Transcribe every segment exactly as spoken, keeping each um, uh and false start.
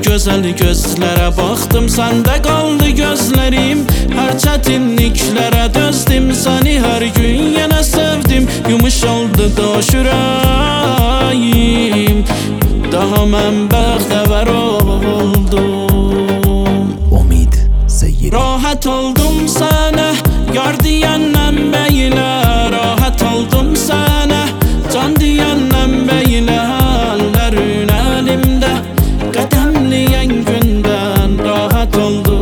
güzel gözlere baktım, sende kaldı gözlerim. Her çetinliklere dözdüm, seni her gün yine sevdim. Yumuş oldu da yüreğim, daha mən bəxtəvər oldum. Umid Zeyyeri. Rahat oldum sana, yar diyəndən bəylə. Rahat oldum sana, can diyəndən bəylə. Əllərin əlimdə, qədəmliyən gündən. Rahat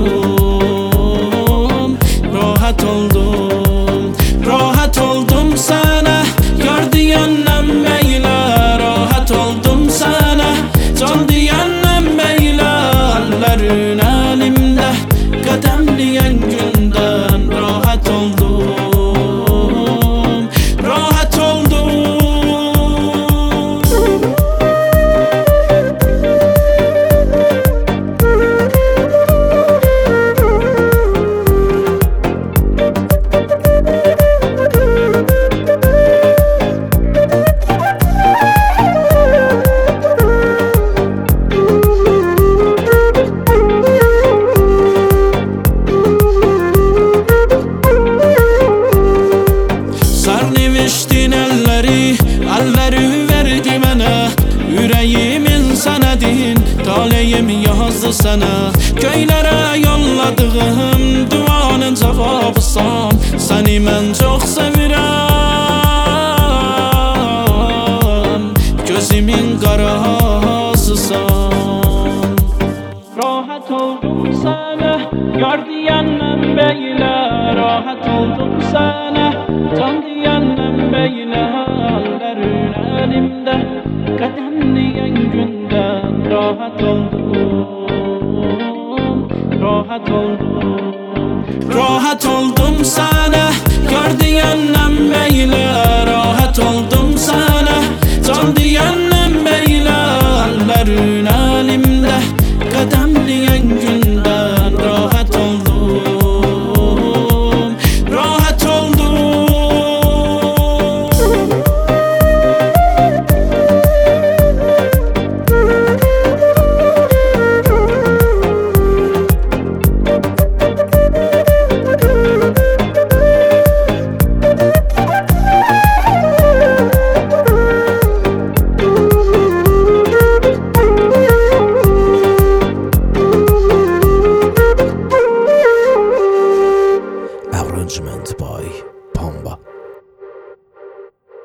oldum, rahat oldum. Rahat oldum sana, yar diyəndən bəylə. Rahat oldum sana, can diyəndən bəylə. Əllərin əlimdə, qədəmliyən gündən. Rahat oldum, rahat oldum. Sarnımışdın əlləri, əlləri verdi mənə. Ürəyimin sənədin, taleyim yazdı sənə. Göylərə yolladığım duanın cavabısan. Səni mən çox sevirəm, gözümün qarasısan. Rahat oldum sana, yar diyəndən bəylə. Rahat oldum sana, can diyəndən bəylə. Əllərin əlimdə, qədəmliyən gündən. Rahat oldum.